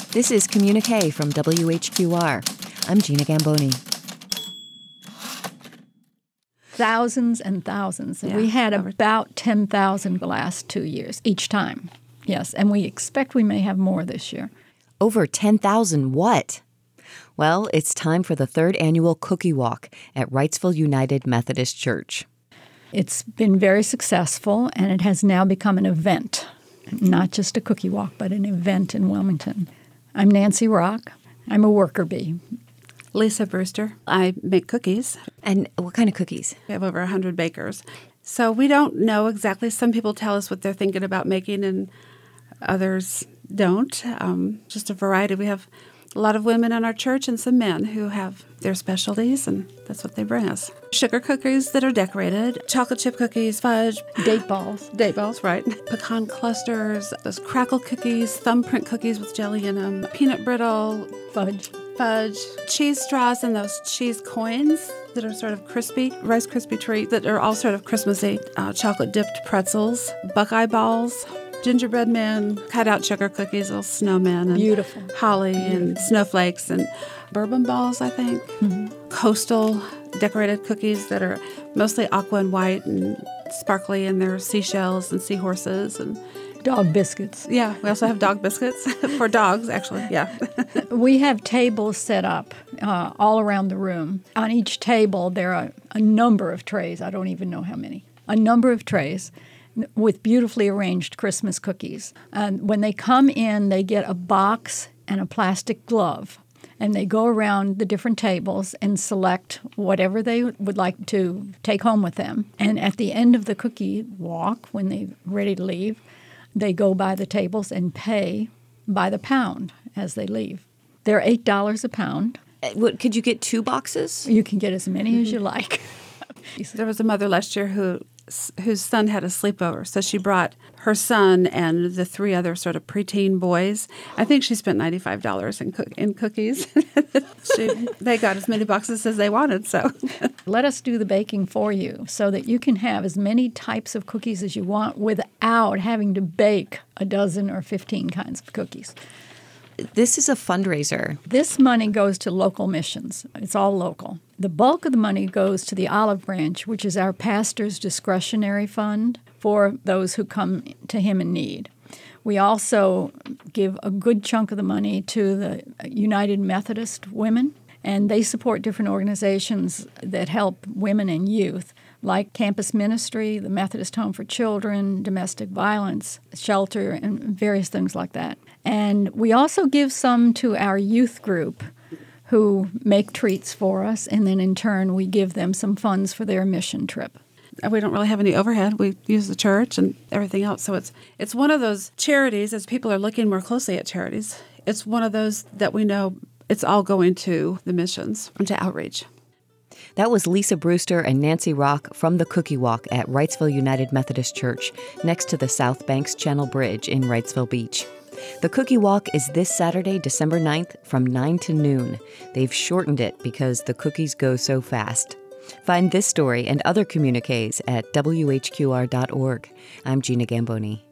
This is Communique from WHQR. I'm Gina Gamboni. Thousands and thousands. Yeah, we had about 10,000 the last 2 years, each time. Yes, and we expect we may have more this year. Over 10,000 what? Well, it's time for the third annual Cookie Walk at Wrightsville United Methodist Church. It's been very successful, and it has now become an event, not just a cookie walk, but an event in Wilmington. I'm Nancy Rock. I'm a worker bee. Lisa Brewster. I make cookies. And what kind of cookies? We have over 100 bakers. So we don't know exactly. Some people tell us what they're thinking about making, and others don't. Just a variety. We have a lot of women in our church and some men who have their specialties, and that's what they bring us. Sugar cookies that are decorated, chocolate chip cookies, fudge. Date balls. Date balls, right. Pecan clusters, those crackle cookies, thumbprint cookies with jelly in them, peanut brittle, Fudge. cheese straws, and those cheese coins that are sort of crispy, Rice Krispie treat that are all sort of Christmassy, chocolate-dipped pretzels, Buckeye balls, gingerbread men, cut-out sugar cookies, little snowmen, and Beautiful. holly and snowflakes, and bourbon balls, I think. Mm-hmm. Coastal decorated cookies that are mostly aqua and white and sparkly, and they're seashells and seahorses and Dog biscuits. yeah, we also have dog biscuits for dogs, actually, yeah. We have tables set up all around the room. On each table, there are a number of trays. I don't even know how many. A number of trays with beautifully arranged Christmas cookies. And when they come in, they get a box and a plastic glove. And they go around the different tables and select whatever they would like to take home with them. And at the end of the cookie walk, when they're ready to leave, they go by the tables and pay by the pound as they leave. They're $8 a pound. Could you get 2 boxes? You can get as many as you like. There was a mother last year whose son had a sleepover, so she brought her son and the 3 other sort of preteen boys. I think she spent $95 in cookies. They got as many boxes as they wanted, so. Let us do the baking for you so that you can have as many types of cookies as you want without having to bake a dozen or 15 kinds of cookies. This is a fundraiser. This money goes to local missions. It's all local. The bulk of the money goes to the Olive Branch, which is our pastor's discretionary fund for those who come to him in need. We also give a good chunk of the money to the United Methodist Women, and they support different organizations that help women and youth, like Campus Ministry, the Methodist Home for Children, domestic violence shelter, and various things like that. And we also give some to our youth group who make treats for us, and then in turn we give them some funds for their mission trip. We don't really have any overhead. We use the church and everything else. So it's one of those charities, as people are looking more closely at charities, it's one of those that we know it's all going to the missions and to outreach. That was Lisa Brewster and Nancy Rock from the Cookie Walk at Wrightsville United Methodist Church, next to the South Banks Channel Bridge in Wrightsville Beach. The Cookie Walk is this Saturday, December 9th from 9 to noon. They've shortened it because the cookies go so fast. Find this story and other communiques at WHQR.org. I'm Gina Gamboni.